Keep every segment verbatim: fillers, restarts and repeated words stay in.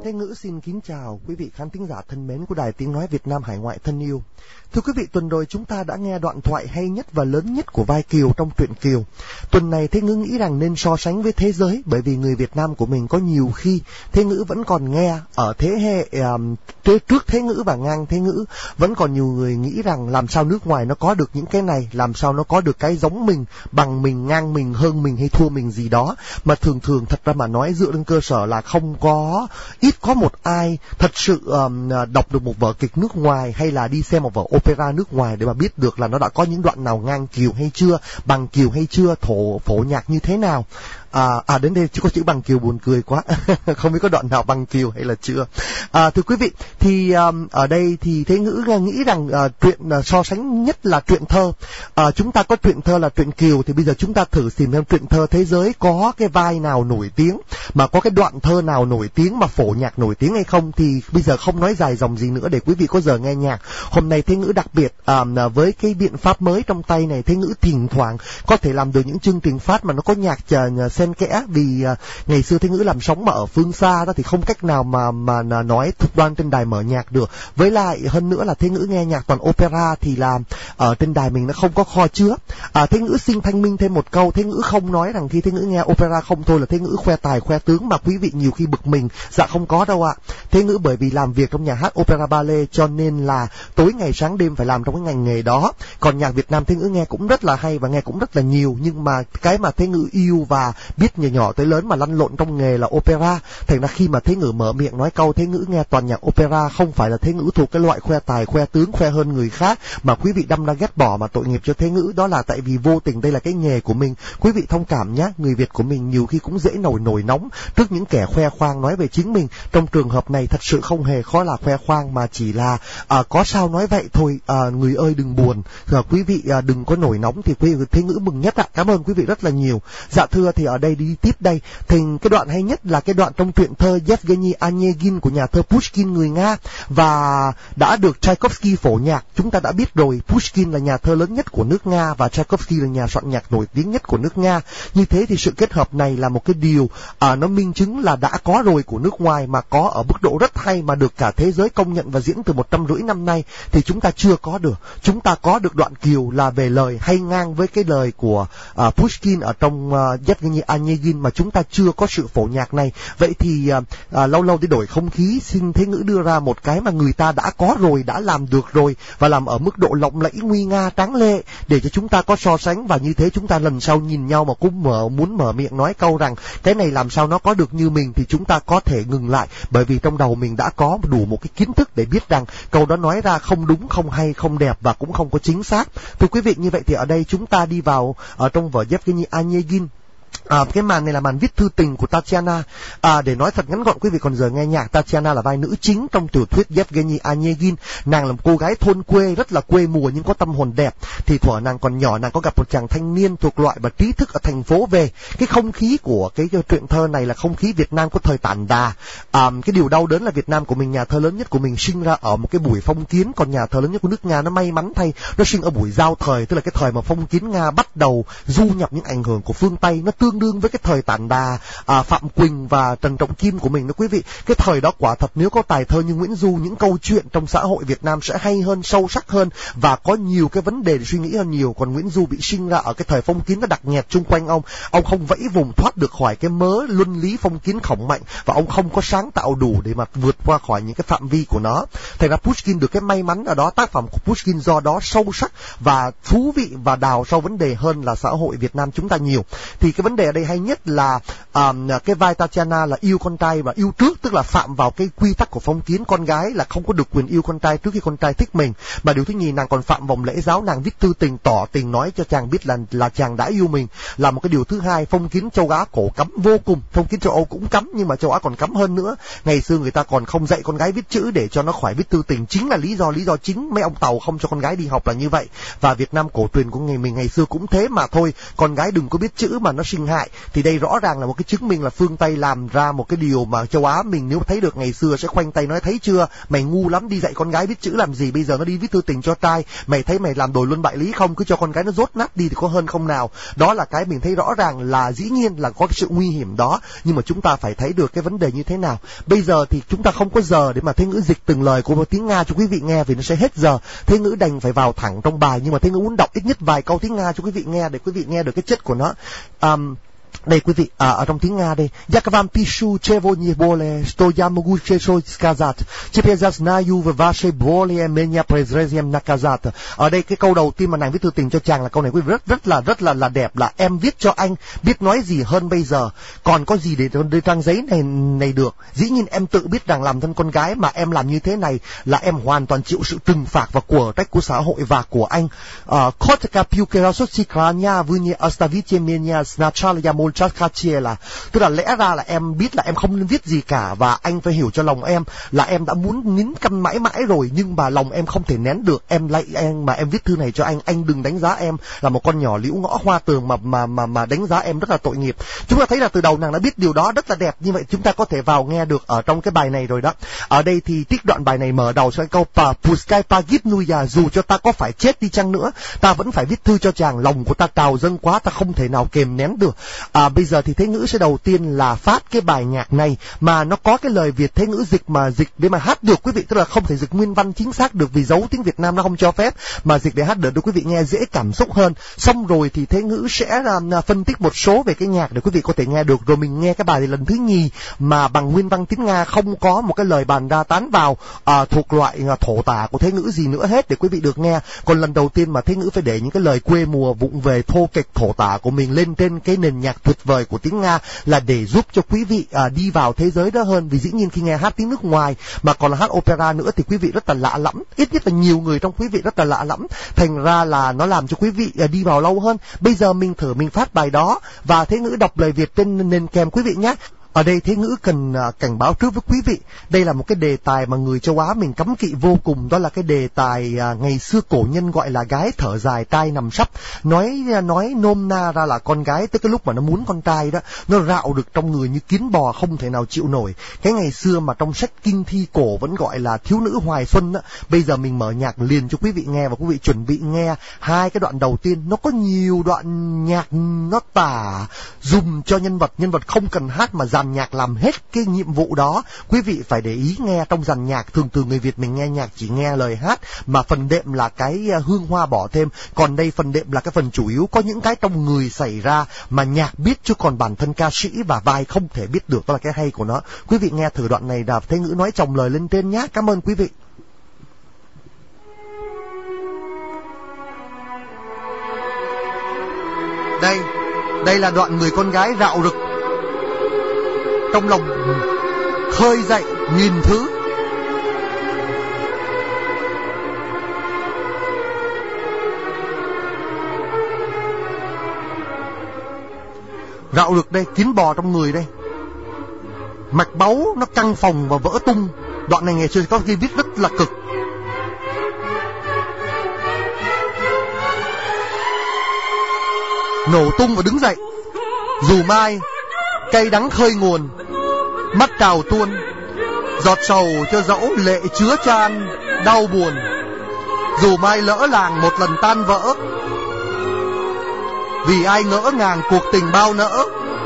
Thế Ngữ xin kính chào quý vị khán thính giả thân mến của Đài Tiếng Nói Việt Nam Hải Ngoại thân yêu. Thưa quý vị, tuần rồi chúng ta đã nghe đoạn thoại hay nhất và lớn nhất của vai Kiều trong truyện Kiều. Tuần này Thế Ngữ nghĩ rằng nên so sánh với thế giới, bởi vì người Việt Nam của mình có nhiều khi Thế Ngữ vẫn còn nghe ở thế hệ um, trước Thế Ngữ và ngang Thế Ngữ, vẫn còn nhiều người nghĩ rằng làm sao nước ngoài nó có được những cái này, làm sao nó có được cái giống mình, bằng mình, ngang mình, hơn mình hay thua mình gì đó. Mà thường thường thật ra mà nói, dựa trên cơ sở là không có, ít có một ai thật sự um, đọc được một vở kịch nước ngoài hay là đi xem một vở opera nước ngoài để mà biết được là nó đã có những đoạn nào ngang Kiều hay chưa, bằng Kiều hay chưa, thổ phổ nhạc như thế nào. À, à đến đây chỉ có chữ bằng Kiều buồn cười quá. Không biết có đoạn nào bằng Kiều hay là chưa. À, thưa quý vị, thì um, ở đây thì Thế Ngữ nghĩ rằng uh, truyện uh, so sánh nhất là truyện thơ. Uh, chúng ta có truyện thơ là truyện Kiều, thì bây giờ chúng ta thử tìm xem truyện thơ thế giới có cái vai nào nổi tiếng, mà có cái đoạn thơ nào nổi tiếng mà phổ nhạc nổi tiếng hay không. Thì bây giờ không nói dài dòng gì nữa để quý vị có giờ nghe nhạc. Hôm nay Thế Ngữ đặc biệt um, với cái biện pháp mới trong tay này, Thế Ngữ thỉnh thoảng có thể làm được những chương trình phát mà nó có nhạc chờ xen kẽ, vì uh, ngày xưa Thế Ngữ làm sóng mà ở phương xa đó thì không cách nào mà mà nói thục đoan trên đài mở nhạc được. Với lại hơn nữa là Thế Ngữ nghe nhạc toàn opera thì là ở trên đài mình nó không có kho chứa. À, Thế Ngữ xin thanh minh thêm một câu, Thế Ngữ không nói rằng khi Thế Ngữ nghe opera không thôi là Thế Ngữ khoe tài khoe tướng mà quý vị nhiều khi bực mình. Dạ không có đâu ạ. Thế Ngữ bởi vì làm việc trong nhà hát opera ballet cho nên là tối ngày sáng đêm phải làm trong cái ngành nghề đó. Còn nhạc Việt Nam Thế Ngữ nghe cũng rất là hay và nghe cũng rất là nhiều, nhưng mà cái mà Thế Ngữ yêu và biết nhỏ nhỏ tới lớn mà lăn lộn trong nghề là opera. Thành ra khi mà Thế Ngữ mở miệng nói câu Thế Ngữ nghe toàn nhạc opera, không phải là Thế Ngữ thuộc cái loại khoe tài khoe tướng, khoe hơn người khác mà quý vị đâm ra ghét bỏ mà tội nghiệp cho Thế Ngữ. Đó là tại vì vô tình đây là cái nghề của mình. Quý vị thông cảm nhé, người Việt của mình nhiều khi cũng dễ nổi nổi nóng trước những kẻ khoe khoang nói về chính mình. Trong trường hợp này thật sự không hề khó là khoe khoang, mà chỉ là à, có sao nói vậy thôi. À, người ơi đừng buồn, à, quý vị à, đừng có nổi nóng thì quý vị Thế Ngữ mừng nhất ạ. Cảm ơn quý vị rất là nhiều. Dạ thưa, thì ở đây đi tiếp đây thì cái đoạn hay nhất là cái đoạn trong truyện thơ Yevgeny Onegin của nhà thơ Pushkin người Nga, và đã được Tchaikovsky phổ nhạc. Chúng ta đã biết rồi, Pushkin là nhà thơ lớn nhất của nước Nga và Tchaikovsky là nhà soạn nhạc nổi tiếng nhất của nước Nga. Như thế thì sự kết hợp này là một cái điều à, nó minh chứng là đã có rồi của nước ngoài, mà có ở mức độ rất hay mà được cả thế giới công nhận và diễn từ một trăm rưỡi năm nay thì chúng ta chưa có được. Chúng ta có được đoạn Kiều là về lời hay ngang với cái lời của à, Pushkin ở trong uh, Yevgeny Onegin, mà chúng ta chưa có sự phổ nhạc này. Vậy thì à, à, lâu lâu để đổi không khí, xin Thế Ngữ đưa ra một cái mà người ta đã có rồi, đã làm được rồi và làm ở mức độ lộng lẫy, nguy nga, tráng lệ để cho chúng ta có so sánh. Và như thế chúng ta lần sau nhìn nhau mà cũng mở muốn mở miệng nói câu rằng cái này làm sao nó có được như mình thì chúng ta có thể ngừng lại, bởi vì trong đầu mình đã có đủ một cái kiến thức để biết rằng câu đó nói ra không đúng, không hay, không đẹp và cũng không có chính xác. Thưa quý vị, như vậy thì ở đây chúng ta đi vào ở trong vở Yevgeny Onegin. À, cái màn này là màn viết thư tình của Tatiana. À, để nói thật ngắn gọn quý vị còn giờ nghe nhạc, Tatiana là vai nữ chính trong tiểu thuyết Yevgeny Onegin. Nàng là một cô gái thôn quê, rất là quê mùa nhưng có tâm hồn đẹp. Thì thuở nàng còn nhỏ, nàng có gặp một chàng thanh niên thuộc loại và trí thức ở thành phố về. Cái không khí của cái truyện thơ này là không khí Việt Nam có thời tản đà. À, cái điều đau đớn là Việt Nam của mình, nhà thơ lớn nhất của mình sinh ra ở một cái buổi phong kiến, còn nhà thơ lớn nhất của nước Nga nó may mắn thay, nó sinh ở buổi giao thời, tức là cái thời mà phong kiến Nga bắt đầu du nhập những ảnh hưởng của phương Tây. Nó tương đương với cái thời tản đà à, Phạm Quỳnh và Trần Trọng Kim của mình đó quý vị. Cái thời đó quả thật nếu có tài thơ như Nguyễn Du, những câu chuyện trong xã hội Việt Nam sẽ hay hơn, sâu sắc hơn và có nhiều cái vấn đề để suy nghĩ hơn nhiều. Còn Nguyễn Du bị sinh ra ở cái thời phong kiến nó đặc nhẹt chung quanh ông, ông không vẫy vùng thoát được khỏi cái mớ luân lý phong kiến khổng mạnh và ông không có sáng tạo đủ để mà vượt qua khỏi những cái phạm vi của nó. Thành ra Pushkin được cái may mắn ở đó, tác phẩm của Pushkin do đó sâu sắc và thú vị và đào sâu vấn đề hơn là xã hội Việt Nam chúng ta nhiều. Thì cái vấn đề ở đây hay nhất là um, cái vai Tatiana là yêu con trai và yêu trước, tức là phạm vào cái quy tắc của phong kiến, con gái là không có được quyền yêu con trai trước khi con trai thích mình. Mà điều thứ nhì, nàng còn phạm vòng lễ giáo, nàng viết thư tình tỏ tình nói cho chàng biết là là chàng đã yêu mình, là một cái điều thứ hai. Phong kiến châu Á cổ cấm vô cùng, phong kiến châu Âu cũng cấm nhưng mà châu Á còn cấm hơn nữa. Ngày xưa người ta còn không dạy con gái viết chữ để cho nó khỏi viết thư tình, chính là lý do lý do chính mấy ông Tàu không cho con gái đi học là như vậy. Và Việt Nam cổ truyền của ngày mình ngày xưa cũng thế mà thôi, con gái đừng có biết chữ mà nó sinh sinh hại. Thì đây rõ ràng là một cái chứng minh là phương Tây làm ra một cái điều mà châu Á mình nếu thấy được ngày xưa sẽ khoanh tay nói thấy chưa, mày ngu lắm, đi dạy con gái biết chữ làm gì, bây giờ nó đi viết thư tình cho trai, mày thấy mày làm đồi luân bại lý không, cứ cho con gái nó rốt nát đi thì có hơn không nào. Đó là cái mình thấy rõ ràng là dĩ nhiên là có cái sự nguy hiểm đó, nhưng mà chúng ta phải thấy được cái vấn đề như thế nào. Bây giờ thì chúng ta không có giờ để mà Thế Ngữ dịch từng lời của tiếng Nga cho quý vị nghe vì nó sẽ hết giờ. Thế Ngữ đành phải vào thẳng trong bài, nhưng mà Thế Ngữ muốn đọc ít nhất vài câu tiếng Nga cho quý vị nghe để quý vị nghe được cái chất của nó. Um, Đây quý vị, à, ở trong tiếng Nga đây. Jak wam pišu chevo nie bole, što ja mogu checho skazat. Teперь знаю vaše bole меня презрением наказat. Ở đây cái câu đầu tiên mà nàng viết thư tình cho chàng là câu này quý vị rất rất là rất là là đẹp, là em viết cho anh, biết nói gì hơn bây giờ. Còn có gì để để trang giấy này này được. Dĩ nhiên em tự biết rằng làm thân con gái mà em làm như thế này là em hoàn toàn chịu sự trừng phạt và của trách của xã hội và của anh. Kotka piu kerasotsi krania vunie ostavite меня sначала я молчал là tức là lẽ ra là em biết là em không nên viết gì cả và anh phải hiểu cho lòng em là em đã muốn nín câm mãi mãi rồi, nhưng mà lòng em không thể nén được. Em lại em mà em viết thư này cho anh, anh đừng đánh giá em là một con nhỏ liễu ngõ hoa tường mà mà mà mà đánh giá em rất là tội nghiệp. Chúng ta thấy là từ đầu nàng đã biết điều đó rất là đẹp, như vậy chúng ta có thể vào nghe được ở trong cái bài này rồi đó. Ở đây thì trích đoạn bài này mở đầu cho cái câu pa puskai pagip nuya, dù cho ta có phải chết đi chăng nữa ta vẫn phải viết thư cho chàng, lòng của ta trào dâng quá, ta không thể nào kềm nén được. À, bây giờ thì Thế Ngữ sẽ đầu tiên là phát cái bài nhạc này mà nó có cái lời Việt Thế Ngữ dịch mà dịch để mà hát được quý vị, tức là không thể dịch nguyên văn chính xác được vì dấu tiếng Việt Nam nó không cho phép, mà dịch để hát được để quý vị nghe dễ cảm xúc hơn. Xong rồi thì Thế Ngữ sẽ uh, phân tích một số về cái nhạc để quý vị có thể nghe được, rồi mình nghe cái bài này lần thứ nhì mà bằng nguyên văn tiếng Nga, không có một cái lời bàn đa tán vào uh, thuộc loại uh, thổ tả của Thế Ngữ gì nữa hết để quý vị được nghe. Còn lần đầu tiên mà Thế Ngữ phải để những cái lời quê mùa vụng về thô kệch thổ tả của mình lên trên cái nền nhạc tuyệt vời của tiếng Nga là để giúp cho quý vị à, đi vào thế giới đó hơn. Vì dĩ nhiên khi nghe hát tiếng nước ngoài mà còn là hát opera nữa thì quý vị rất là lạ lẫm, ít nhất là nhiều người trong quý vị rất là lạ lẫm, thành ra là nó làm cho quý vị à, đi vào lâu hơn. Bây giờ mình thử mình phát bài đó và Thế Ngữ đọc lời Việt trên nền kèm quý vị nhé. Ở đây Thế Ngữ cần uh, cảnh báo trước với quý vị, đây là một cái đề tài mà người châu Á mình cấm kỵ vô cùng, đó là cái đề tài uh, ngày xưa cổ nhân gọi là gái thở dài trai nằm sấp. Nói uh, nói nôm na ra là con gái tới cái lúc mà nó muốn con trai đó, nó rạo được trong người như kiến bò không thể nào chịu nổi. Cái ngày xưa mà trong sách kinh thi cổ vẫn gọi là thiếu nữ hoài xuân đó. Bây giờ mình mở nhạc liền cho quý vị nghe và quý vị chuẩn bị nghe hai cái đoạn đầu tiên. Nó có nhiều đoạn nhạc nó tả dùng cho nhân vật, nhân vật không cần hát mà dàn nhạc làm hết cái nhiệm vụ đó. Quý vị phải để ý nghe trong dàn nhạc, thường thường người Việt mình nghe nhạc chỉ nghe lời hát mà phần đệm là cái hương hoa bỏ thêm, còn đây phần đệm là cái phần chủ yếu, có những cái trong người xảy ra mà nhạc biết chứ còn bản thân ca sĩ và vai không thể biết được, đó là cái hay của nó. Quý vị nghe thử đoạn này là Thế Ngữ nói chồng lời lên trên nhé. Cảm ơn quý vị. Đây, đây là đoạn người con gái rạo rực trong lòng khơi dậy nghìn thứ. Rạo rực đây, kiến bò trong người đây, mạch báu nó căng phòng và vỡ tung. Đoạn này ngày xưa có ghi viết rất là cực. Nổ tung và đứng dậy. Dù mai cây đắng khơi nguồn, mắt trào tuôn, giọt sầu cho dẫu lệ chứa chan đau buồn. Dù mai lỡ làng một lần tan vỡ, vì ai ngỡ ngàng cuộc tình bao nỡ.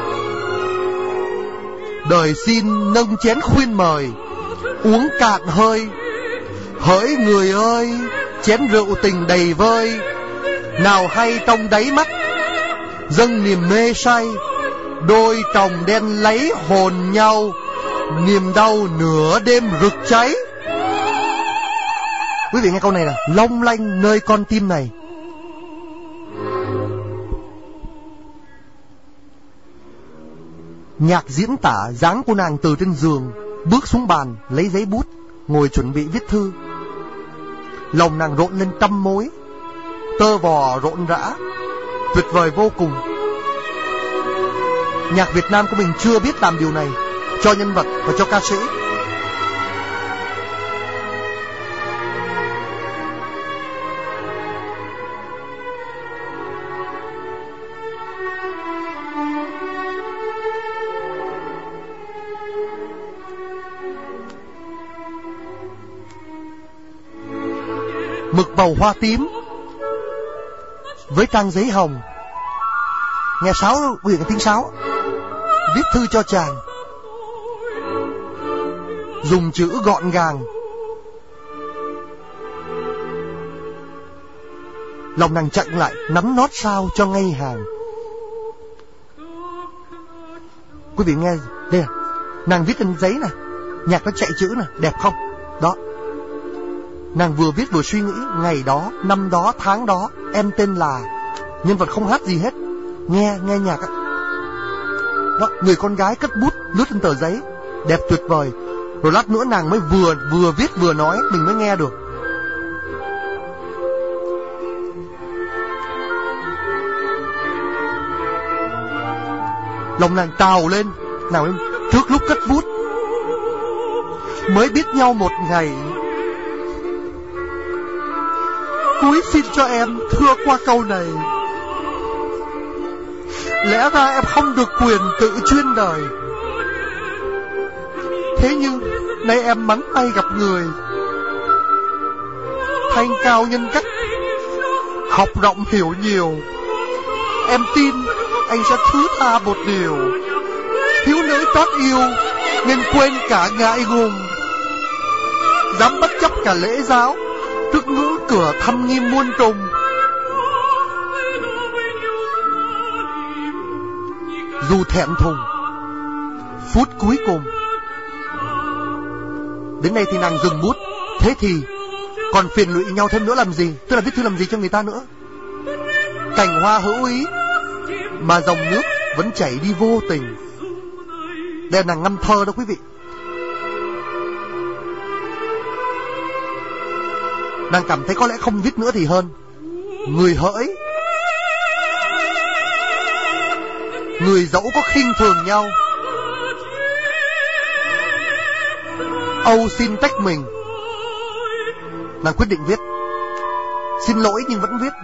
Đời xin nâng chén khuyên mời, uống cạn hơi. Hỡi người ơi, chén rượu tình đầy vơi, nào hay trong đáy mắt dâng niềm mê say. Đôi chồng đen lấy hồn nhau, niềm đau nửa đêm rực cháy. Quý vị nghe câu này nè, long lanh nơi con tim này. Nhạc diễn tả dáng của nàng từ trên giường bước xuống bàn, lấy giấy bút, ngồi chuẩn bị viết thư. Lòng nàng rộn lên trăm mối, tơ vò rộn rã, tuyệt vời vô cùng. Nhạc Việt Nam của mình chưa biết làm điều này cho nhân vật và cho ca sĩ. mực màu hoa tím với trang giấy hồng. Nghe sáo quyển tiếng sáo, viết thư cho chàng, dùng chữ gọn gàng. Lòng nàng chặn lại, nắn nót sao cho ngay hàng. Quý vị nghe đây, nàng viết trên giấy này, nhạc nó chạy chữ này, đẹp không? Đó, nàng vừa viết vừa suy nghĩ. Ngày đó, năm đó, tháng đó, em tên là, nhân vật không hát gì hết, nghe nghe nhạc á. Đó, người con gái cất bút lướt trên tờ giấy, đẹp tuyệt vời. Rồi lát nữa nàng mới vừa vừa viết vừa nói, mình mới nghe được. Lòng nàng trào lên. Nào em, trước lúc cất bút, mới biết nhau một ngày, cúi xin cho em thưa qua câu này. Lẽ ra em không được quyền tự chuyên đời, thế nhưng nay em mắn tay gặp người thanh cao nhân cách, học rộng hiểu nhiều. Em tin anh sẽ thứ tha một điều, thiếu nữ trót yêu nên quên cả ngại ngùng, dám bất chấp cả lễ giáo trước ngưỡng cửa thâm nghiêm muôn trùng. Dù thẹn thùng, phút cuối cùng, đến đây thì nàng dừng bút. Thế thì còn phiền lụy nhau thêm nữa làm gì? Tức là viết thư làm gì cho người ta nữa? Cành hoa hữu ý mà dòng nước vẫn chảy đi vô tình. Đây là nàng ngâm thơ đó quý vị. Nàng cảm thấy có lẽ không viết nữa thì hơn. Người hỡi, người dẫu có khinh thường nhau, âu xin tách mình. Nàng quyết định viết. Xin lỗi nhưng vẫn viết.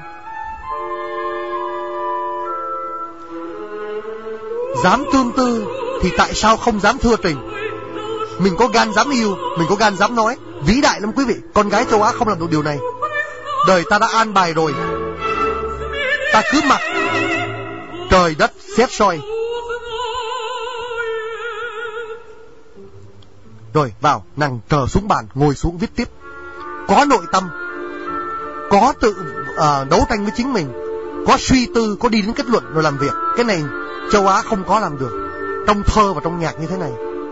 Dám tương tư thì tại sao không dám thưa tình? Mình có gan dám yêu, mình có gan dám nói. Vĩ đại lắm quý vị. Con gái châu Á không làm được điều này. Đời ta đã an bài rồi, ta cứ mặc trời đất xét soi. Rồi vào, nàng trở xuống bàn, ngồi xuống viết tiếp. Có nội tâm, có tự uh, đấu tranh với chính mình, có suy tư, có đi đến kết luận rồi làm việc. Cái này châu Á không có làm được trong thơ và trong nhạc như thế này.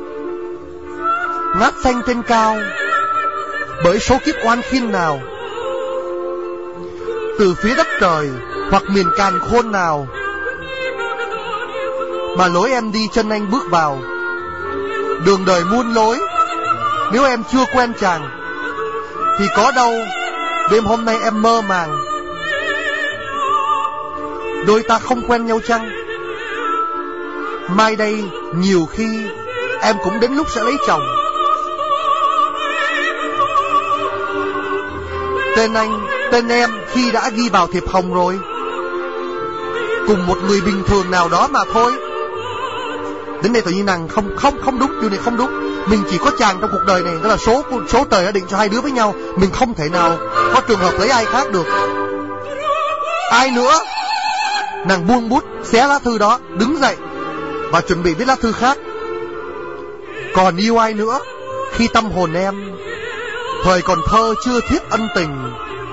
Ngát xanh trên cao bởi số kiếp oan khiên nào, từ phía đất trời hoặc miền càn khôn nào, mà lối em đi chân anh bước vào. Đường đời muôn lối, nếu em chưa quen chàng thì có đâu đêm hôm nay em mơ màng. Đôi ta không quen nhau chăng? Mai đây nhiều khi em cũng đến lúc sẽ lấy chồng. Tên anh, tên em khi đã ghi vào thiệp hồng rồi, cùng một người bình thường nào đó mà thôi. Đến đây tự nhiên nàng không không không đúng, điều này không đúng. Mình chỉ có chàng trong cuộc đời này, đó là số số trời đã định cho hai đứa với nhau. Mình không thể nào có trường hợp lấy ai khác được. Ai nữa? Nàng buông bút, xé lá thư đó, đứng dậy và chuẩn bị viết lá thư khác. Còn yêu ai nữa khi tâm hồn em thời còn thơ chưa thiết ân tình?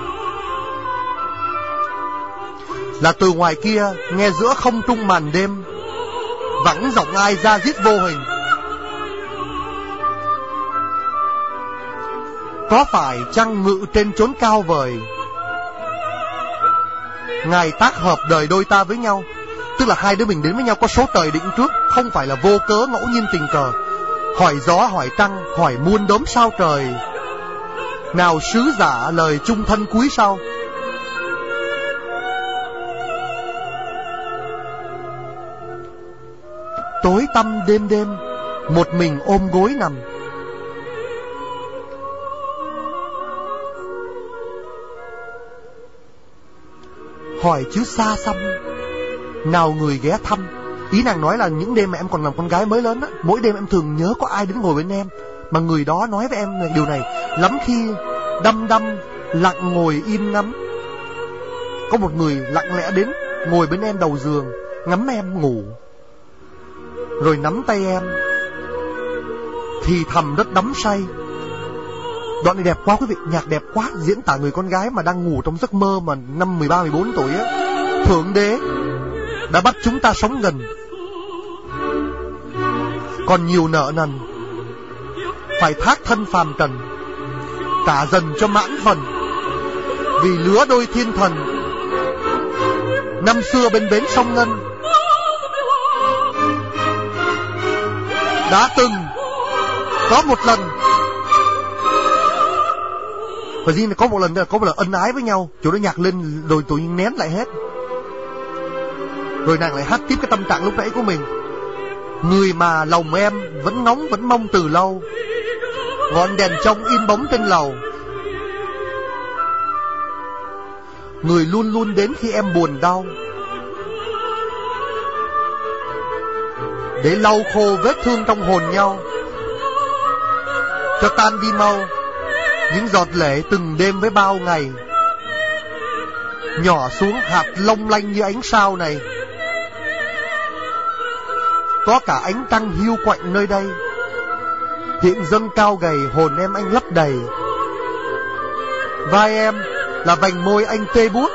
Là từ ngoài kia nghe giữa không trung màn đêm vẳng giọng ai ra giết vô hình. Có phải chăng ngự trên chốn cao vời, Ngài tác hợp đời đôi ta với nhau? Tức là hai đứa mình đến với nhau có số trời định trước, không phải là vô cớ ngẫu nhiên tình cờ. Hỏi gió hỏi trăng, hỏi muôn đốm sao trời, nào sứ giả lời chung thân cuối sau. Tối tăm đêm đêm, một mình ôm gối nằm, hỏi chứ xa xăm, nào người ghé thăm. Ý nàng nói là những đêm mà em còn làm con gái mới lớn á, mỗi đêm em thường nhớ có ai đến ngồi bên em, mà người đó nói với em điều này. Lắm khi đăm đăm lặng ngồi im ngắm. Có một người lặng lẽ đến, ngồi bên em đầu giường, ngắm em ngủ, rồi nắm tay em, thì thầm rất đắm say. Đoạn này đẹp quá quý vị, nhạc đẹp quá, diễn tả người con gái mà đang ngủ trong giấc mơ mà năm mười ba mười bốn tuổi á. Thượng đế đã bắt chúng ta sống gần, còn nhiều nợ nần phải thác thân phàm trần, trả dần cho mãn phần, vì lứa đôi thiên thần năm xưa bên bến sông Ngân đã từng có một lần. Và riêng là có một lần có một lần ân ái với nhau, chỗ đó nhạc lên rồi tụi nén lại hết. Rồi nàng lại hát tiếp cái tâm trạng lúc nãy của mình. Người mà lòng em vẫn ngóng vẫn mong từ lâu, ngọn đèn trông in bóng trên lầu. Người luôn luôn đến khi em buồn đau, để lau khô vết thương trong hồn nhau, cho tan đi mau những giọt lệ từng đêm với bao ngày, nhỏ xuống hạt long lanh như ánh sao này. Có cả ánh trăng hiu quạnh nơi đây, hiện dâng cao gầy hồn em anh lấp đầy. Vai em là vành môi anh tê buốt.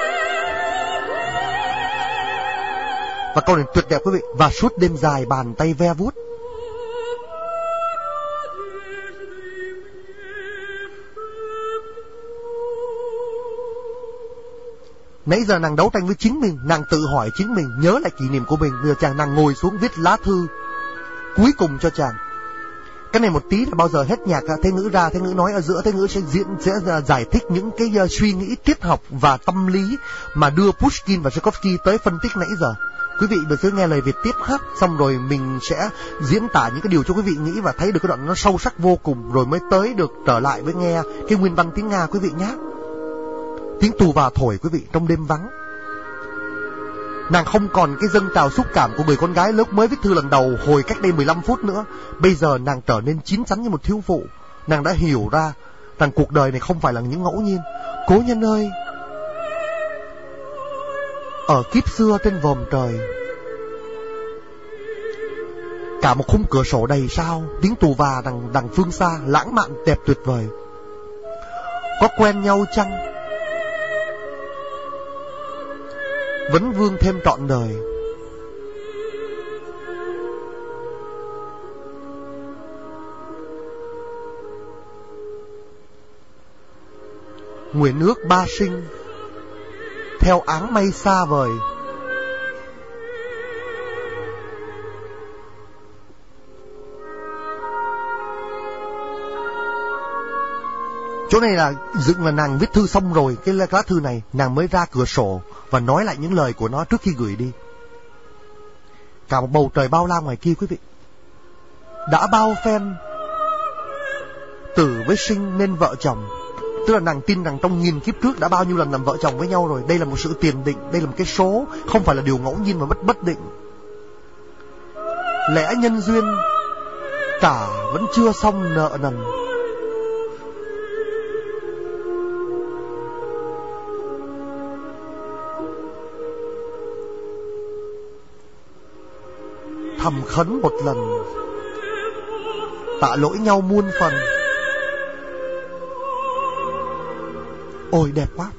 Và câu này tuyệt đẹp quý vị. Và suốt đêm dài bàn tay ve vuốt. Nãy giờ nàng đấu tranh với chính mình, nàng tự hỏi chính mình, nhớ lại kỷ niệm của mình. Bây giờ chàng nàng ngồi xuống viết lá thư cuối cùng cho chàng. Cái này một tí là bao giờ hết nhạc, thế ngữ ra, thế ngữ nói ở giữa, thế ngữ sẽ diễn sẽ giải thích những cái uh, suy nghĩ triết học và tâm lý mà đưa Pushkin và Tchaikovsky tới phân tích nãy giờ. Quý vị được cứ nghe lời Việt tiếp hát, xong rồi mình sẽ diễn tả những cái điều cho quý vị nghĩ và thấy được cái đoạn nó sâu sắc vô cùng, rồi mới tới được trở lại với nghe cái nguyên văn tiếng Nga quý vị nhé. Tiếng tù và thổi quý vị trong đêm vắng. Nàng không còn cái dâng trào xúc cảm của người con gái lúc mới viết thư lần đầu hồi cách đây mười lăm phút nữa. Bây giờ nàng trở nên chín chắn như một thiếu phụ. Nàng đã hiểu ra rằng cuộc đời này không phải là những ngẫu nhiên. Cố nhân ơi, ở kiếp xưa trên vòm trời, cả một khung cửa sổ đầy sao, tiếng tù và đằng, đằng phương xa, lãng mạn đẹp tuyệt vời. Có quen nhau chăng, vẫn vương thêm trọn đời. Nguyện ước ba sinh theo áng mây xa vời. Chỗ này là dựng là nàng viết thư xong rồi, cái lá thư này nàng mới ra cửa sổ và nói lại những lời của nó trước khi gửi đi. Cả một bầu trời bao la ngoài kia quý vị. Đã bao phen tử với sinh nên vợ chồng. Tức là nàng tin rằng trong nghìn kiếp trước đã bao nhiêu lần làm vợ chồng với nhau rồi. Đây là một sự tiền định, đây là một cái số, không phải là điều ngẫu nhiên mà bất bất định. Lẽ nhân duyên trả vẫn chưa xong nợ nần. Thầm khấn một lần, tạ lỗi nhau muôn phần. Ôi đẹp quá.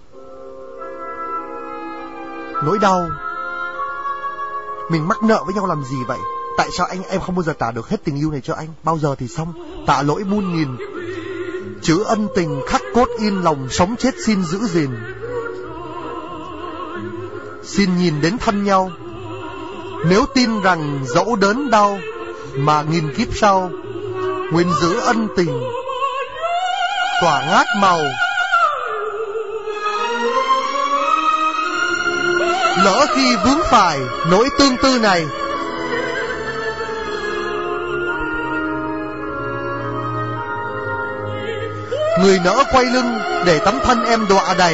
Nỗi đau, mình mắc nợ với nhau làm gì vậy? Tại sao anh em không bao giờ trả được hết tình yêu này cho anh? Bao giờ thì xong. Tạ lỗi muôn nghìn, chữ ân tình khắc cốt in lòng, sống chết xin giữ gìn. Xin nhìn đến thân nhau, nếu tin rằng dẫu đớn đau mà nghìn kiếp sau, nguyện giữ ân tình tỏa ngát màu. Lỡ khi vướng phải nỗi tương tư này, người nỡ quay lưng để tấm thân em đọa đầy.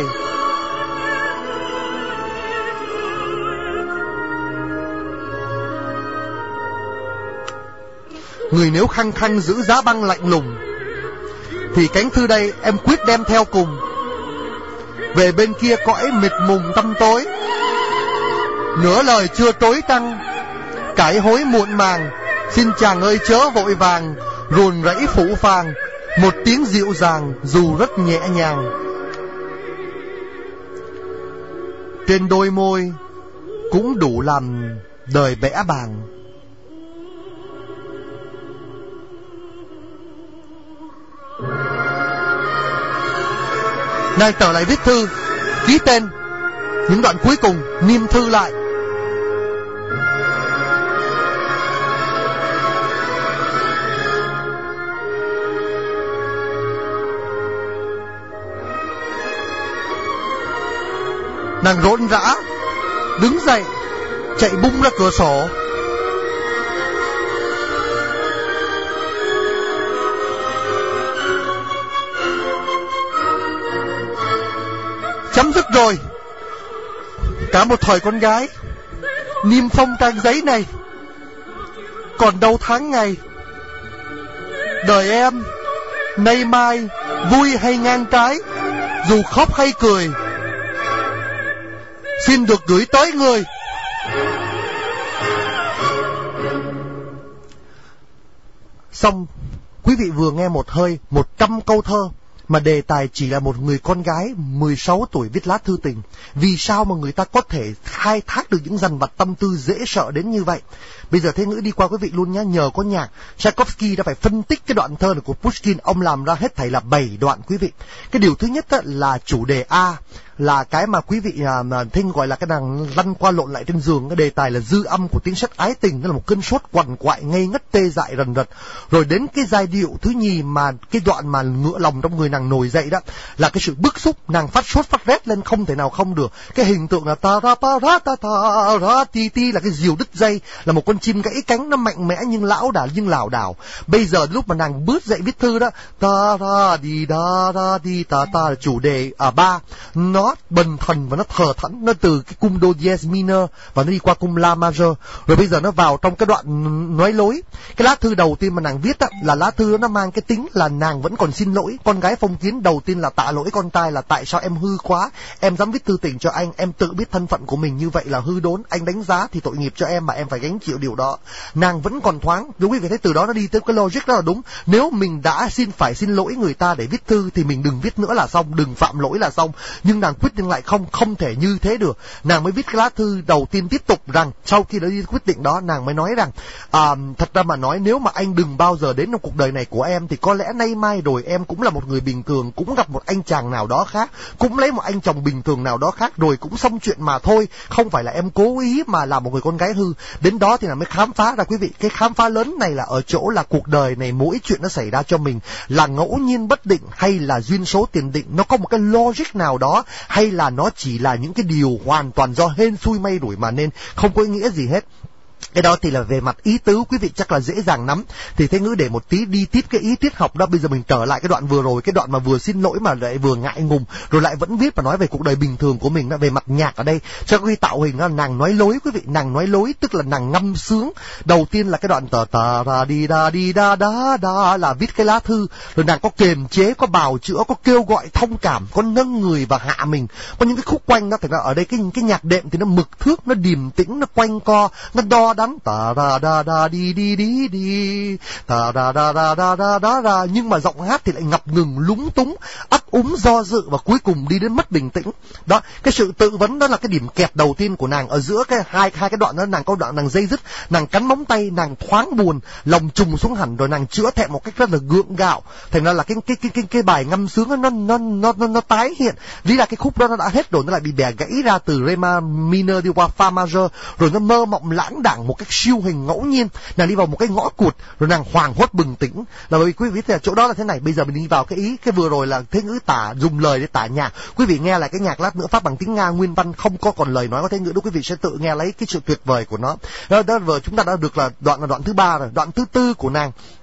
Người nếu khăng khăng giữ giá băng lạnh lùng, thì cánh thư đây em quyết đem theo cùng. Về bên kia cõi mịt mùng tăm tối, nửa lời chưa tối trăng, cải hối muộn màng. Xin chàng ơi chớ vội vàng, ruồn rẫy phủ phàng, một tiếng dịu dàng dù rất nhẹ nhàng. Trên đôi môi cũng đủ làm đời bẽ bàng. Nàng trở lại viết thư, ký tên, những đoạn cuối cùng niêm thư lại. Nàng rộn rã đứng dậy, chạy bung ra cửa sổ. Chấm dứt rồi cả một thời con gái, niêm phong trang giấy này. Còn đâu tháng ngày, đời em nay mai vui hay ngang trái, dù khóc hay cười, xin được gửi tới người. Xong, quý vị vừa nghe một hơi một trăm câu thơ mà đề tài chỉ là một người con gái mười sáu tuổi viết lá thư tình. Vì sao mà người ta có thể khai thác được những dằn vặt tâm tư dễ sợ đến như vậy? Bây giờ Thế Ngữ đi qua quý vị luôn nhé. Nhờ có nhạc, Tchaikovsky đã phải phân tích cái đoạn thơ này của Pushkin. Ông làm ra hết thảy là bảy đoạn quý vị. Cái điều thứ nhất là chủ đề A, là cái mà quý vị à, mà Thinh gọi là cái nàng lăn qua lộn lại trên giường. Cái đề tài là dư âm của tiếng sét ái tình, đó là một cơn sốt quằn quại ngây ngất tê dại rần rật. Rồi đến cái giai điệu thứ nhì, mà cái đoạn mà ngựa lòng trong người nàng nổi dậy đó, là cái sự bức xúc, nàng phát sốt phát rét lên không thể nào không được. Cái hình tượng là ta ra pa ra ta ta ra ti ti, là cái diều đứt dây, là một con chim gãy cánh, nó mạnh mẽ nhưng lão đảo nhưng lảo đảo. Bây giờ lúc mà nàng bước dậy viết thư đó, ta ra đi da ra đi ta ta là chủ đề à ba, nó bần thần và nó thờ thẫn, nó từ cái cung do diez minor và nó đi qua cung la major. Rồi bây giờ nó vào trong cái đoạn nói lối. Cái lá thư đầu tiên mà nàng viết á, là lá thư nó mang cái tính là nàng vẫn còn xin lỗi. Con gái phong kiến đầu tiên là tạ lỗi con trai, là tại sao em hư quá, em dám viết thư tình cho anh, em tự biết thân phận của mình như vậy là hư đốn, anh đánh giá thì tội nghiệp cho em mà em phải gánh chịu điều đó. Nàng vẫn còn thoáng, đúng quý vị thấy từ đó nó đi tới cái logic đó là đúng. Nếu mình đã xin phải xin lỗi người ta để viết thư thì mình đừng viết nữa là xong, đừng phạm lỗi là xong. Nhưng nàng quyết định lại không, không thể như thế được. Nàng mới viết cái lá thư đầu tiên tiếp tục rằng, sau khi đã đi quyết định đó, nàng mới nói rằng à, thật ra mà nói, nếu mà anh đừng bao giờ đến trong cuộc đời này của em thì có lẽ nay mai rồi em cũng là một người bình thường, cũng gặp một anh chàng nào đó khác, cũng lấy một anh chồng bình thường nào đó khác, rồi cũng xong chuyện mà thôi, không phải là em cố ý mà là một người con gái hư. Đến đó thì là mới khám phá ra quý vị, cái khám phá lớn này là ở chỗ là cuộc đời này mỗi chuyện nó xảy ra cho mình là ngẫu nhiên bất định hay là duyên số tiền định, nó có một cái logic nào đó, hay là nó chỉ là những cái điều hoàn toàn do hên xui may rủi mà nên, không có ý nghĩa gì hết. Cái đó thì là về mặt ý tứ, quý vị chắc là dễ dàng nắm. Thì Thế Ngữ để một tí đi tiếp cái ý triết học đó. Bây giờ mình trở lại cái đoạn vừa rồi, cái đoạn mà vừa xin lỗi mà lại vừa ngại ngùng, rồi lại vẫn viết và nói về cuộc đời bình thường của mình đó. Về mặt nhạc ở đây, cho cái tạo hình đó, nàng nói lối quý vị, nàng nói lối tức là nàng ngâm sướng. Đầu tiên là cái đoạn tờ tờ ra đi da đi da da da là viết cái lá thư, rồi nàng có kiềm chế, có bào chữa, có kêu gọi thông cảm, có nâng người và hạ mình, có những cái khúc quanh đó. Thì ở đây cái cái nhạc đệm thì nó mực thước, nó điềm tĩnh, nó quanh co, nó đo đắn, ta da da da đi đi đi đi, ta da da da da da da da, nhưng mà giọng hát thì lại ngập ngừng, lúng túng, ấp úng, do dự và cuối cùng đi đến mất bình tĩnh. Đó, cái sự tự vấn đó là cái điểm kẹt đầu tiên của nàng. Ở giữa cái hai hai cái đoạn đó, nàng có đoạn nàng dây dứt, nàng cắn móng tay, nàng thoáng buồn, lòng trùng xuống hẳn, rồi nàng chữa thẹn một cách rất là gượng gạo. Thành ra là cái cái cái cái cái bài ngâm sướng nó nó nó nó nó tái hiện. Lý là cái khúc đó nó đã hết rồi, nó lại bị bẻ gãy ra từ re minor đi qua fa major, rồi nó mơ mộng lãng đãng một cách siêu hình ngẫu nhiên. Nàng đi vào một cái ngõ cụt, rồi nàng hoàng hốt bừng tỉnh. Là bởi vì quý vị biết là chỗ đó là thế này. Bây giờ mình đi vào cái ý, cái vừa rồi là Thế Ngữ tả, dùng lời để tả nhạc. Quý vị nghe lại cái nhạc lát nữa phát bằng tiếng Nga nguyên văn, không có còn lời nói của Thế Ngữ đâu, quý vị sẽ tự nghe lấy cái sự tuyệt vời của nó. Đó, đó vừa chúng ta đã được là đoạn là đoạn thứ ba rồi. Đoạn thứ tư của nàng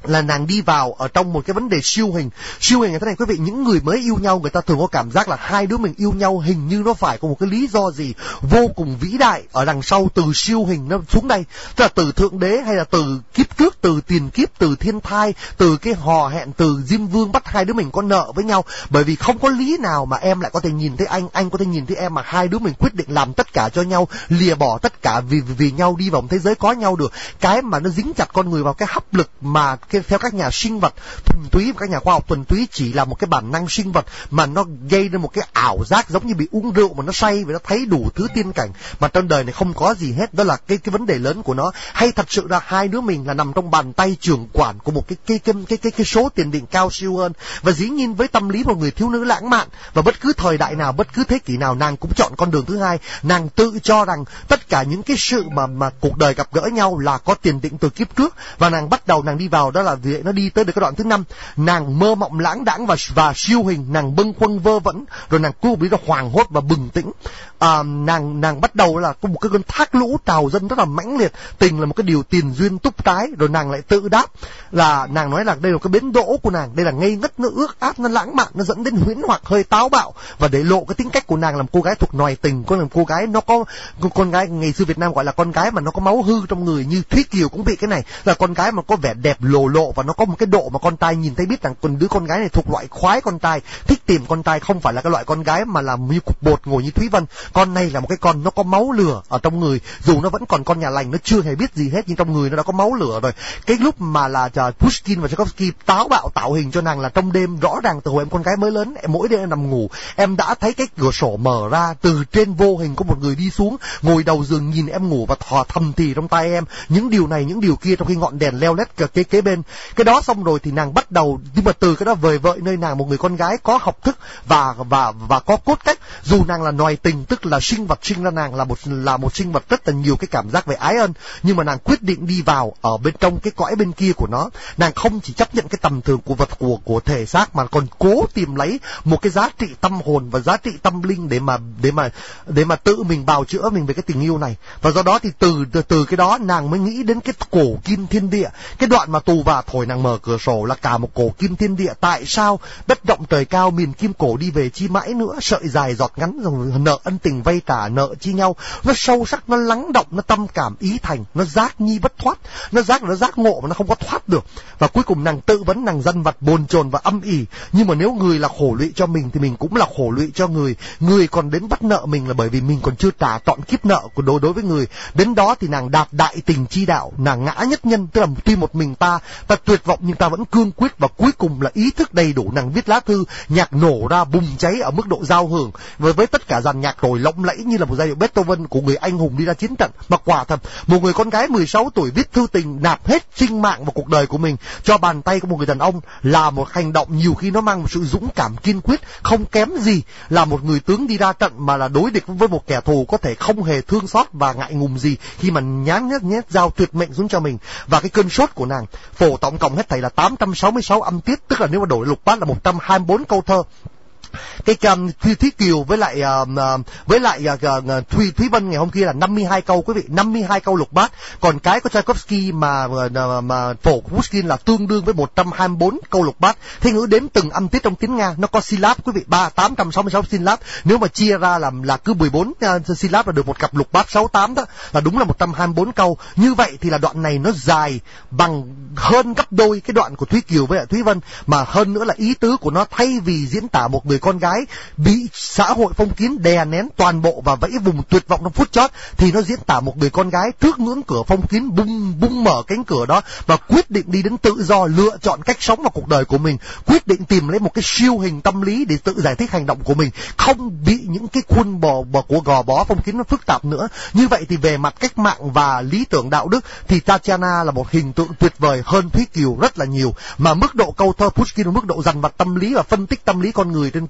là nàng đi vào ở trong một cái vấn đề siêu hình. Siêu hình là thế này quý vị, những người mới yêu nhau người ta thường có cảm giác là hai đứa mình yêu nhau hình như nó phải có một cái lý do gì vô cùng vĩ đại ở đằng sau từ siêu hình nó xuống đây. Tức là từ thượng đế hay là từ kiếp trước, từ tiền kiếp, từ thiên thai, từ cái hò hẹn, từ Diêm Vương bắt hai đứa mình có nợ với nhau. Bởi vì không có lý nào mà em lại có thể nhìn thấy anh, anh có thể nhìn thấy em mà hai đứa mình quyết định làm tất cả cho nhau, lìa bỏ tất cả vì vì nhau đi vào một thế giới có nhau được. Cái mà nó dính chặt con người vào cái hấp lực mà cái, theo các nhà sinh vật thuần túy, các nhà khoa học thuần túy chỉ là một cái bản năng sinh vật mà nó gây ra một cái ảo giác giống như bị uống rượu mà nó say và nó thấy đủ thứ tiên cảnh mà trên đời này không có gì hết. Đó là cái cái vấn đề lớn của nó. Hay thật sự là hai đứa mình là nằm trong bàn tay trưởng quản của một cái cái cái cái cái, cái số tiền định cao siêu hơn. Và dĩ nhiên với tâm lý một người thiếu nữ lãng mạn và bất cứ thời đại nào, bất cứ thế kỷ nào, nàng cũng chọn con đường thứ hai. Nàng tự cho rằng tất cả những cái sự mà mà cuộc đời gặp gỡ nhau là có tiền định từ kiếp trước, và nàng bắt đầu nàng đi vào đó là vì nó đi tới được cái đoạn thứ năm. Nàng mơ mộng lãng đãng và và siêu hình, nàng bâng khuâng vơ vẩn, rồi nàng cô bị nó hoàng hốt và bừng tỉnh. À, nàng nàng bắt đầu là có một cái cơn thác lũ trào dâng rất là mãnh liệt. Tình là một cái điều tiền duyên túc trái. Rồi nàng lại tự đáp là nàng nói là đây là cái bến đỗ của nàng, đây là ngây ngất, nó ước áp, nó lãng mạn, nó dẫn đến huyễn hoặc hơi táo bạo và để lộ cái tính cách của nàng làm cô gái thuộc nòi tình. Con làm cô gái nó có con gái ngày xưa Việt Nam gọi là con gái mà nó có máu hư trong người, như Thúy Kiều cũng bị cái này, là con gái mà có vẻ đẹp lồ lộ và nó có một cái độ mà con trai nhìn thấy biết rằng con đứa con gái này thuộc loại khoái con trai, thích tìm con trai, không phải là cái loại con gái mà là như cục bột ngồi như Thúy Vân. Con này là một cái con nó có máu lửa ở trong người, dù nó vẫn còn con nhà lành, nó chưa hề biết gì hết nhưng trong người nó đã có máu lửa rồi. Cái lúc mà là Pushkin và Tchaikovsky táo bạo tạo hình cho nàng là trong đêm, rõ ràng từ hồi em con gái mới lớn, em mỗi đêm em nằm ngủ em đã thấy cái cửa sổ mở ra, từ trên vô hình có một người đi xuống ngồi đầu giường nhìn em ngủ và thò thầm thì trong tai em những điều này những điều kia trong khi ngọn đèn leo lét kế kế bên. Cái đó xong rồi thì nàng bắt đầu, nhưng mà từ cái đó vời vợi nơi nàng một người con gái có học thức và và và có cốt cách. Dù nàng là nòi tình, tức là sinh vật sinh ra nàng là một là một sinh vật rất là nhiều cái cảm giác về ái ân, nhưng mà nàng quyết định đi vào ở bên trong cái cõi bên kia của nó. Nàng không chỉ chấp nhận cái tầm thường của vật của của thể xác mà còn cố tìm lấy một cái giá trị tâm hồn và giá trị tâm linh để mà để mà để mà tự mình bào chữa mình về cái tình yêu này. Và do đó thì từ từ, từ cái đó nàng mới nghĩ đến cái cổ kim thiên địa, cái đoạn mà tù và thổi nàng mở cửa sổ là cả một cổ kim thiên địa. Tại sao đất rộng trời cao miền kim cổ đi về chi mãi nữa, sợi dài giọt ngắn, rồi nợ ân tình vay trả nợ chi nhau. Nó sâu sắc, nó lắng động, nó tâm cảm ý thành, nó giác nhi bất thoát, nó giác là nó giác ngộ mà nó không có thoát được. Và cuối cùng nàng tự vấn, nàng dân vật bồn chồn và âm ỉ. Nhưng mà nếu người là khổ lụy cho mình thì mình cũng là khổ lụy cho người. Người còn đến bắt nợ mình là bởi vì mình còn chưa trả trọn kiếp nợ của đối đối với người. Đến đó thì nàng đạt đại tình chi đạo, nàng ngã nhất nhân, tức là tuy một mình ta ta tuyệt vọng nhưng ta vẫn cương quyết, và cuối cùng là ý thức đầy đủ. Nàng viết lá thư, nhạc nổ ra bùng cháy ở mức độ giao hưởng với với tất cả dàn nhạc rồi lộng lẫy như là một giai điệu Beethoven của người anh hùng đi ra chiến trận. Mà quả thật một người con gái mười sáu tuổi viết thư tình nạp hết sinh mạng và cuộc đời của mình cho bàn tay của một người đàn ông là một hành động nhiều khi nó mang một sự dũng cảm kiên quyết không kém gì là một người tướng đi ra trận, mà là đối địch với một kẻ thù có thể không hề thương xót và ngại ngùng gì khi mà nhán nhét nhét dao tuyệt mệnh xuống cho mình. Và cái cơn sốt của nàng phổ tổng cộng hết thảy là tám trăm sáu mươi sáu âm tiết, tức là nếu mà đổi lục bát là một trăm hai mươi bốn câu thơ. Cái um, Thúy, Thúy Kiều với lại uh, với lại uh, uh, Thúy Thúy Vân ngày hôm kia là năm mươi hai câu quý vị, năm mươi hai câu lục bát. Còn cái của Tchaikovsky mà uh, mà phổ của Pushkin là tương đương với một trăm hai mươi bốn câu lục bát. Thế ngữ đếm từng âm tiết trong tiếng Nga nó có syllab quý vị, ba tám trăm sáu mươi sáu syllab. Nếu mà chia ra làm là cứ mười bốn uh, syllab là được một cặp lục bát sáu tám, đó là đúng là một trăm hai mươi bốn câu. Như vậy thì là đoạn này nó dài bằng hơn gấp đôi cái đoạn của Thúy Kiều với lại Thúy Vân, mà hơn nữa là ý tứ của nó thay vì diễn tả một người con gái bị xã hội phong kiến đè nén toàn bộ và vẫy vùng tuyệt vọng trong phút chót, thì nó diễn tả một người con gái trước ngưỡng cửa phong kiến bung bung mở cánh cửa đó và quyết định đi đến tự do, lựa chọn cách sống vào cuộc đời của mình, quyết định tìm lấy một cái siêu hình tâm lý để tự giải thích hành động của mình, không bị những cái khuôn bò, bò của gò bó phong kiến nó phức tạp nữa. Như vậy thì về mặt cách mạng và lý tưởng đạo đức thì Tatiana là một hình tượng tuyệt vời hơn Thúy Kiều rất là nhiều, mà mức độ câu thơ Pushkin, mức độ dằn vặt tâm lý và phân tích tâm lý con người trên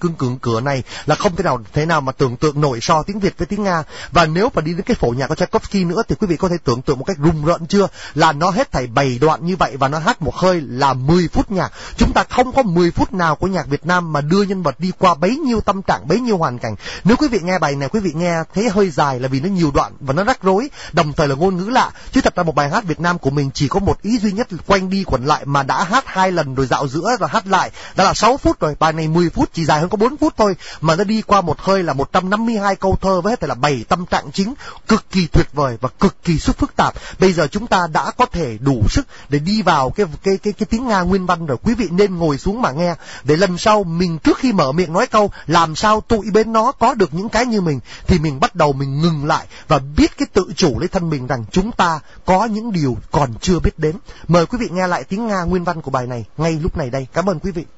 cưng cứng cửa này là không thể nào thế nào mà tưởng tượng nổi so tiếng Việt với tiếng Nga. Và nếu mà đi đến cái phổ nhạc của Tchaikovsky nữa thì quý vị có thể tưởng tượng một cách rùng rợn chưa, là nó hết thảy bảy đoạn như vậy và nó hát một hơi là mười phút nhạc. Chúng ta không có mười phút nào của nhạc Việt Nam mà đưa nhân vật đi qua bấy nhiêu tâm trạng, bấy nhiêu hoàn cảnh. Nếu quý vị nghe bài này, quý vị nghe thấy hơi dài là vì nó nhiều đoạn và nó rắc rối, đồng thời là ngôn ngữ lạ. Chứ thật ra một bài hát Việt Nam của mình chỉ có một ý duy nhất, quanh đi quẩn lại mà đã hát hai lần rồi dạo giữa rồi hát lại, đó là sáu phút rồi. Bài này mười phút, chỉ dài hơn có bốn phút thôi mà nó đi qua một hơi là một trăm năm mươi hai câu thơ với hết thảy là bảy tâm trạng chính, cực kỳ tuyệt vời và cực kỳ sức phức tạp. Bây giờ chúng ta đã có thể đủ sức để đi vào cái cái cái cái tiếng Nga nguyên văn rồi. Quý vị nên ngồi xuống mà nghe để lần sau mình trước khi mở miệng nói câu làm sao tụi bên nó có được những cái như mình thì mình bắt đầu mình ngừng lại và biết cái tự chủ lấy thân mình rằng chúng ta có những điều còn chưa biết đến. Mời quý vị nghe lại tiếng Nga nguyên văn của bài này ngay lúc này đây. Cảm ơn quý vị.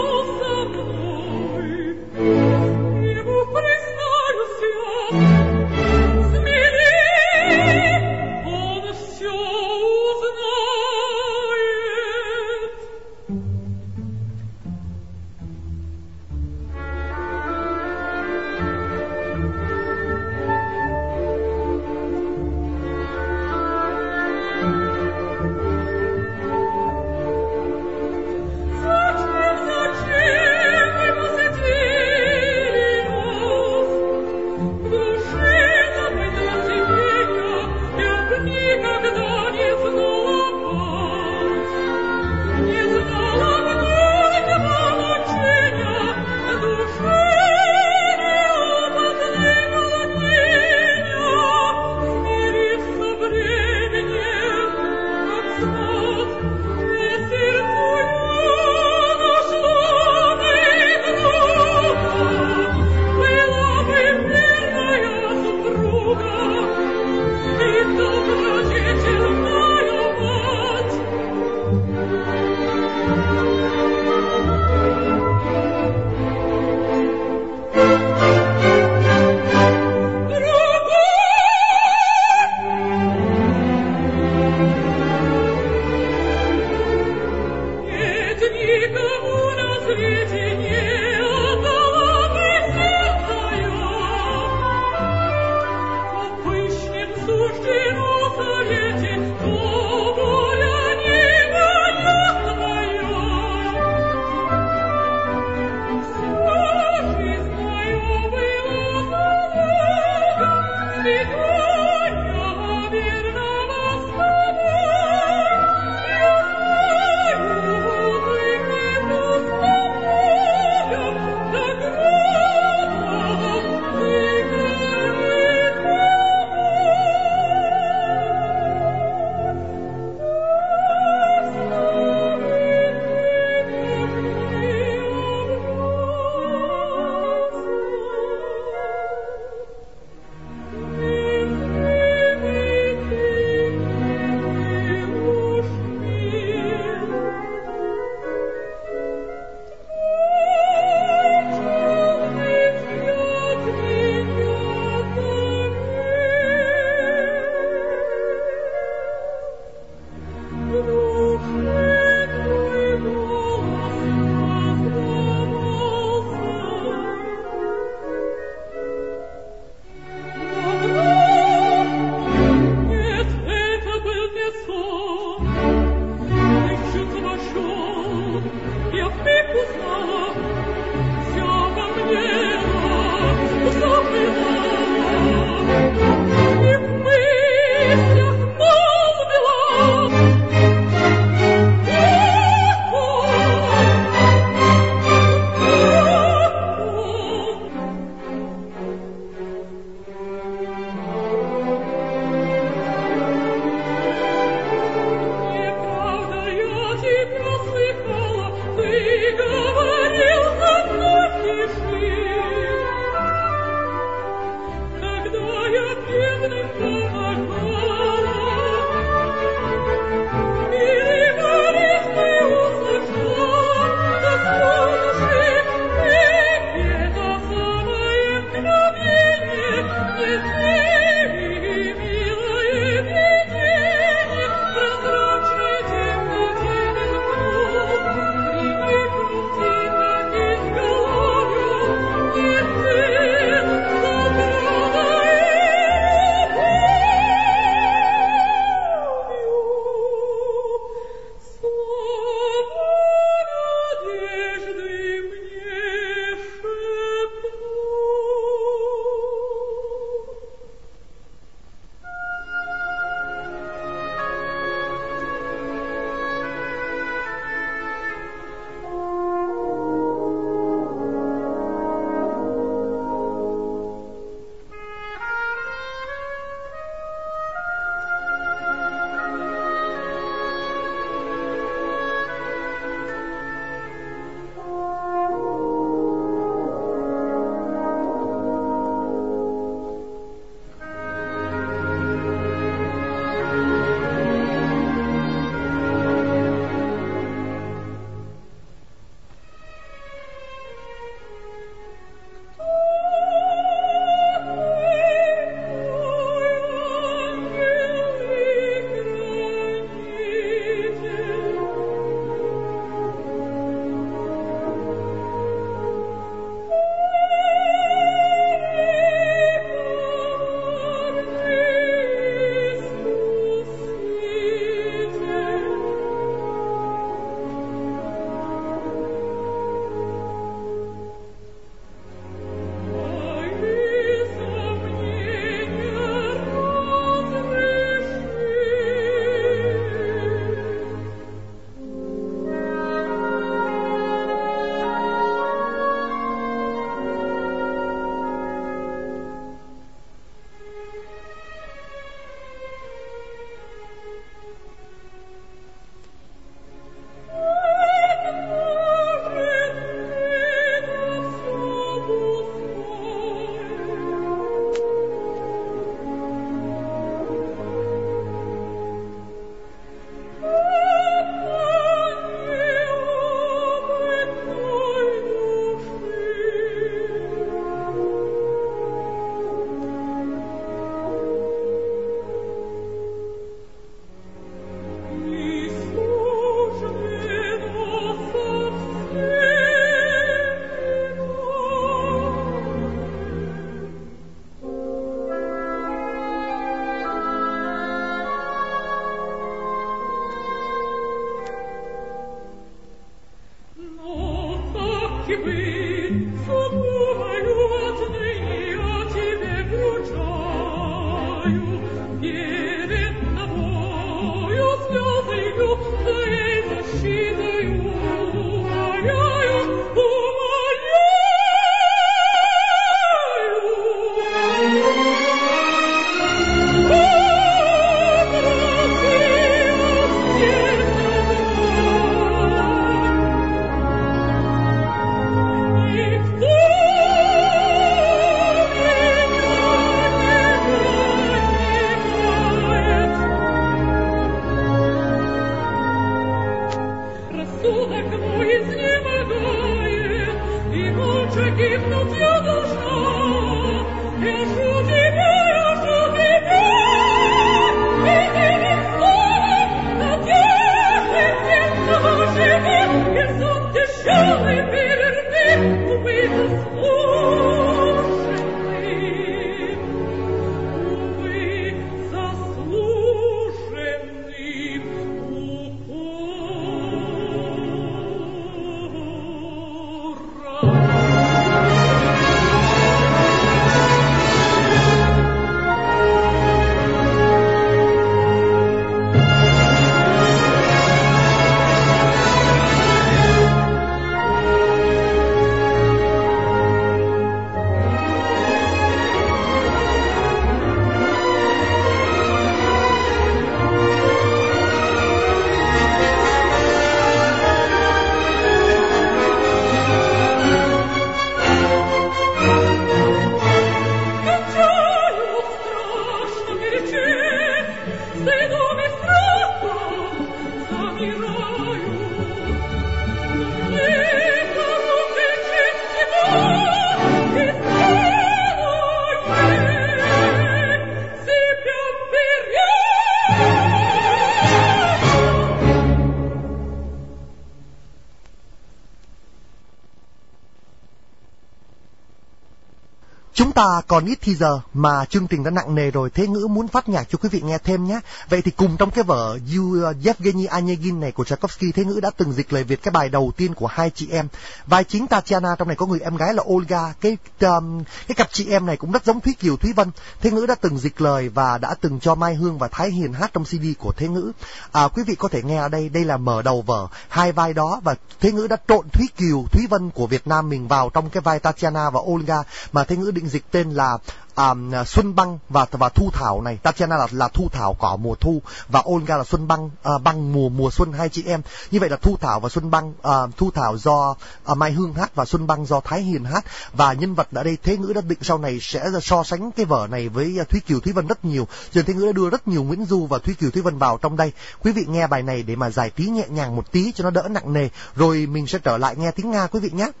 Chúng ta còn ít thì giờ mà chương trình đã nặng nề rồi, Thế Ngữ muốn phát nhạc cho quý vị nghe thêm nhé. Vậy thì cùng trong cái vở Yevgeny Onegin này của Tchaikovsky, Thế Ngữ đã từng dịch lời Việt cái bài đầu tiên của hai chị em. Vai chính Tatiana, trong này có người em gái là Olga. Cái um, cái cặp chị em này cũng rất giống Thúy Kiều, Thúy Vân. Thế Ngữ đã từng dịch lời và đã từng cho Mai Hương và Thái Hiền hát trong xê đê của Thế Ngữ. À, quý vị có thể nghe ở đây, đây là mở đầu vở hai vai đó, và Thế Ngữ đã trộn Thúy Kiều, Thúy Vân của Việt Nam mình vào trong cái vai Tatiana và Olga mà Thế Ngữ định dịch tên là um, Xuân Băng và và Thu Thảo này. Tatiana là là Thu Thảo cỏ mùa thu và Olga là Xuân Băng uh, băng mùa mùa xuân, hai chị em. Như vậy là Thu Thảo và Xuân Băng, uh, Thu Thảo do uh, Mai Hương hát và Xuân Băng do Thái Hiền hát. Và nhân vật ở đây Thế Ngữ đã định sau này sẽ so sánh cái vở này với uh, Thúy Kiều, Thúy Vân rất nhiều. Cho nên Thế Ngữ đã đưa rất nhiều Nguyễn Du và Thúy Kiều, Thúy Vân vào trong đây. Quý vị nghe bài này để mà giải trí nhẹ nhàng một tí cho nó đỡ nặng nề, rồi mình sẽ trở lại nghe tiếng Nga quý vị nhé.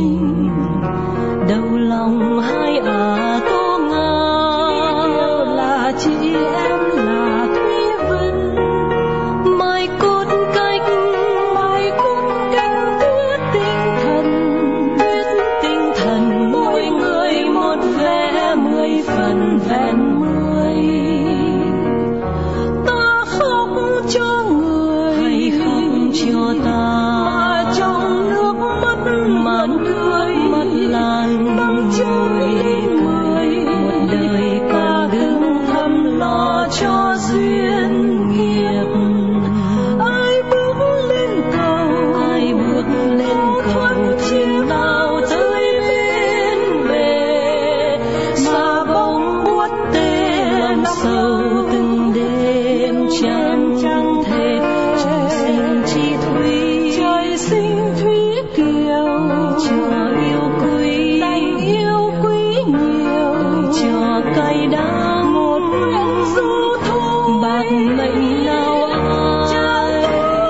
Đầu lòng hai à tô Nga cho duyên nghiệp. Ai bước lên cầu, ai bước lên cầu chừng nào tới bên về, mà bóng buốt tên sầu từng đêm trắng trắng thề. Trời sinh chi thủy, trời sinh thủy kiều, cho yêu quý, tình yêu quý nhiều, cho cay đắng một nguyện du thu bạc mệnh nào ai.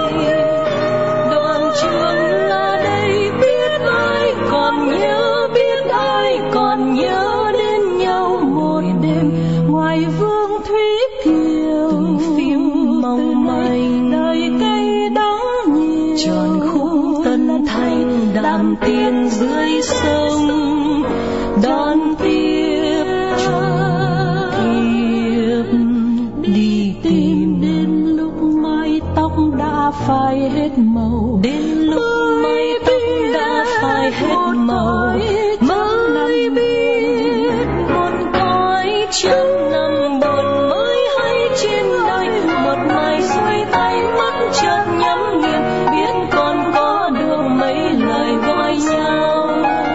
Đoạn trường là đây, biết ai còn nhớ, biết ai còn nhớ đến nhau một đêm ngoài vương thủy kiều. Từng phim mong manh đời cay đắng nhiều, tròn khúc tân thanh đàm tiên dưới sông, đón tiếp tròn tiếp đi tìm. Đến lúc mái tóc đã phai hết màu, đến lúc mái tóc đã phai hết màu, mới biết một cõi trăm năm buồn mới hay trên đời. Một mai xoay tay mắt chợt nhắm nghiền, biết còn có đường mấy lời gọi nhau.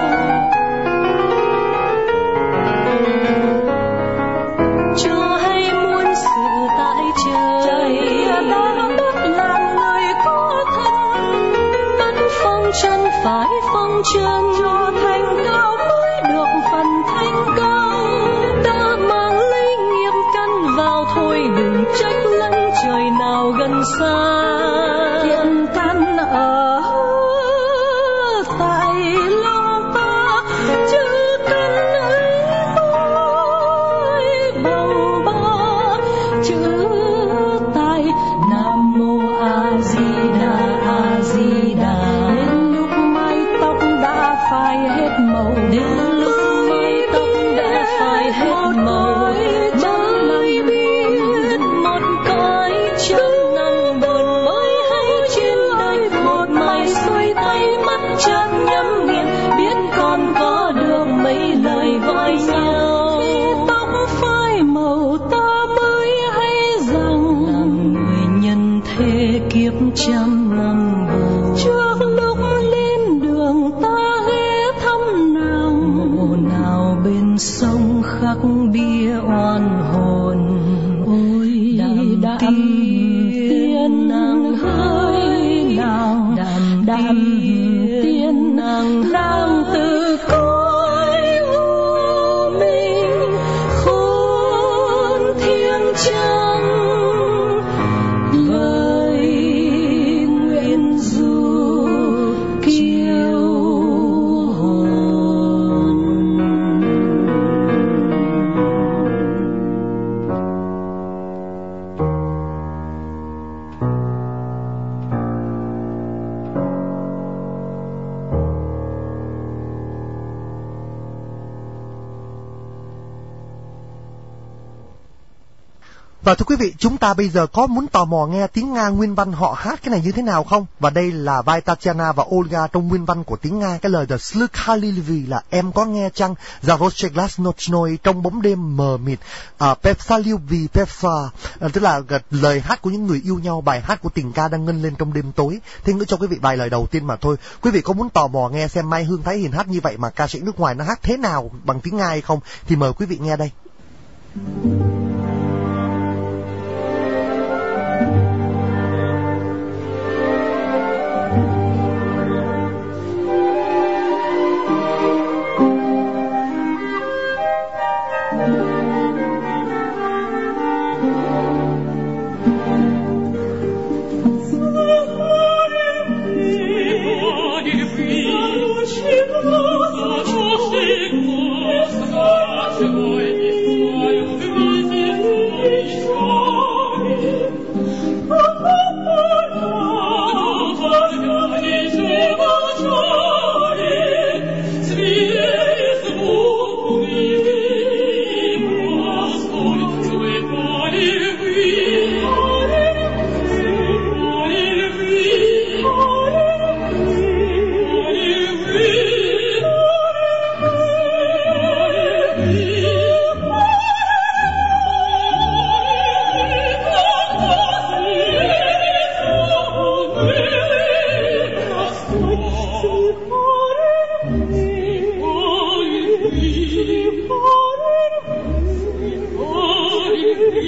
Cho hay muôn sự tại trời, đã đất làm người có thân. Đất phong chân phải phong chân, cho thành cao mới được phần thành cao. Đã mang lấy nghiệp căn vào thôi, đừng trách lẫn trời nào gần xa. Thiện căn ở tại lòng ta, chứ căn ấy tôi bằng ba chữ tại. Nam mô A Di Đà, A Di Đà. Đến lúc mái tóc đã phai hết màu, đến lúc mái tóc đã phai hết màu, mới biết một cõi trăm năm buồn mới hay trên đời. Một mai xuôi tay mắt chợt nhắm nghiền, biết còn có được mấy lời gọi nhau. Tóc phai màu ta mới hay rằng, làm người nhân thế kiếp trăm năm buồn. Trước lúc lên đường ta ghé thăm nàng, mộ nào bên sông khắc bia oan hồn. Ôi đàm tiên nàng hơi nào, đàm tiên nàng đang từ cõi u minh khôn thiêng trăng, với nguyện du kiêu hồn. Và thưa quý vị, chúng ta bây giờ có muốn tò mò nghe tiếng Nga nguyên văn họ hát cái này như thế nào không? Và đây là vai Tatiana và Olga trong nguyên văn của tiếng Nga. Cái lời The Slukhalilivi là em có nghe chăng? Zaroche Glasnochnoi trong bóng đêm mờ mịt. Uh, Pepsaliuvi Pepsa, uh, tức là uh, lời hát của những người yêu nhau, bài hát của tình ca đang ngân lên trong đêm tối. Thế ngữ cho quý vị vài lời đầu tiên mà thôi. Quý vị có muốn tò mò nghe xem Mai Hương Thái Hiền hát như vậy mà ca sĩ nước ngoài nó hát thế nào bằng tiếng Nga hay không? Thì mời quý vị nghe đây. Ой,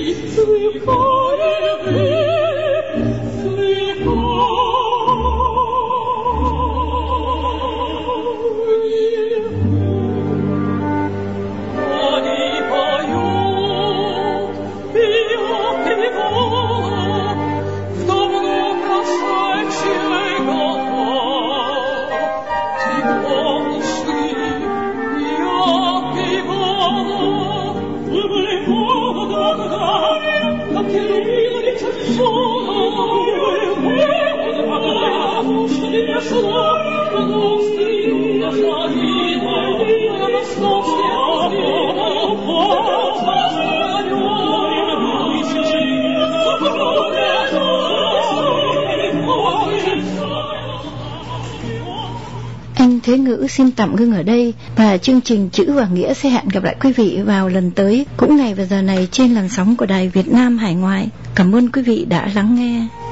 Anh Thế Ngữ xin tạm ngưng ở đây, và chương trình Chữ và Nghĩa sẽ hẹn gặp lại quý vị vào lần tới cũng ngày và giờ này trên làn sóng của Đài Việt Nam Hải Ngoại. Cảm ơn quý vị đã lắng nghe.